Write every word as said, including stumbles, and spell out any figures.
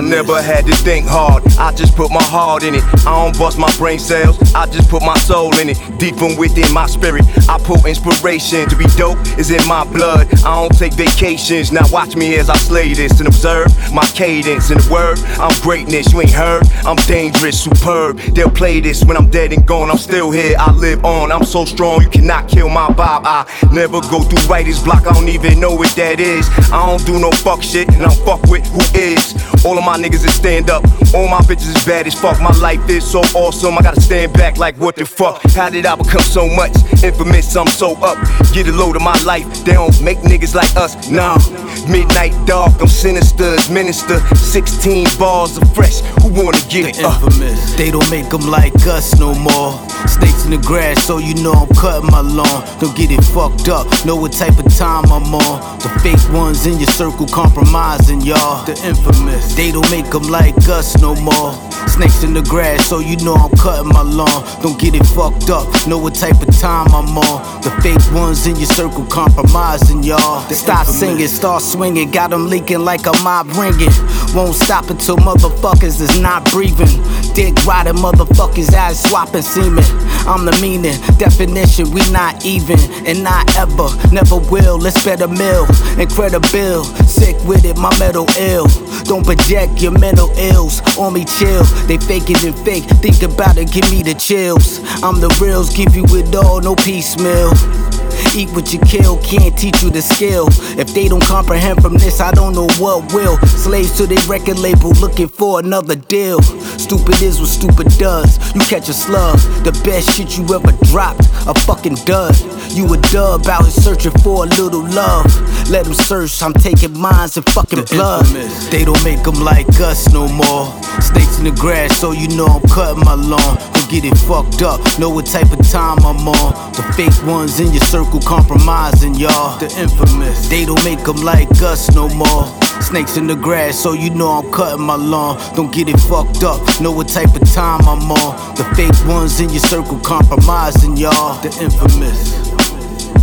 I never had to think hard, I just put my heart in it. I don't bust my brain cells, I just put my soul in it. Deep from within my spirit, I put inspiration. To be dope is in my blood, I don't take vacations. Now watch me as I slay this and observe my cadence. In the word, I'm greatness, you ain't heard? I'm dangerous, superb. They'll play this when I'm dead and gone. I'm still here, I live on. I'm so strong, you cannot kill my vibe. I never go through writer's block, I don't even know what that is. I don't do no fuck shit, and I don't fuck with who is. All of my niggas is stand up, all my bitches is bad as fuck. My life is so awesome, I gotta stand back like what the fuck. How did I become so much infamous? I'm so up. Get a load of my life, they don't make niggas like us, nah. Midnight dark, I'm sinister as minister. Sixteen bars of fresh, who wanna get it? Uh. Infamous. They don't make them like us no more. Snakes in the grass, so you know I'm cutting my lawn. Don't get it fucked up, know what type of time I'm on. The fake ones in your circle compromising y'all. The infamous. They don't make them like us no more. Snakes in the grass, so you know I'm cutting my lawn. Don't get it fucked up, know what type of time I'm on. The fake ones in your circle compromising y'all. Stop singing, start swinging, got them leaking like a mob ringing. Won't stop until motherfuckers is not breathing. Dick riding motherfuckers ass swapping semen. I'm the meaning, definition, we not even. And not ever, never will, let's better mill. Incredible, sick with it, my metal ill. Don't project your mental ills on me, chill. They faking and fake, think about it, give me the chills. I'm the reals, give you it all, no piecemeal. Eat what you kill, can't teach you the skill. If they don't comprehend from this, I don't know what will. Slaves to their record label, looking for another deal. Stupid is what stupid does. You catch a slug, the best shit you ever dropped, a fucking dud. You a dub out here searching for a little love. Let them search, I'm taking minds and fucking the blood. Infamous. They don't make them like us no more. Snakes in the grass, so you know I'm cutting my lawn. Don't get it fucked up, know what type of time I'm on. The fake ones in your circle compromising y'all. The infamous. They don't make them like us no more. Snakes in the grass, so you know I'm cutting my lawn. Don't get it fucked up, know what type of time I'm on. The fake ones in your circle compromising y'all. The infamous.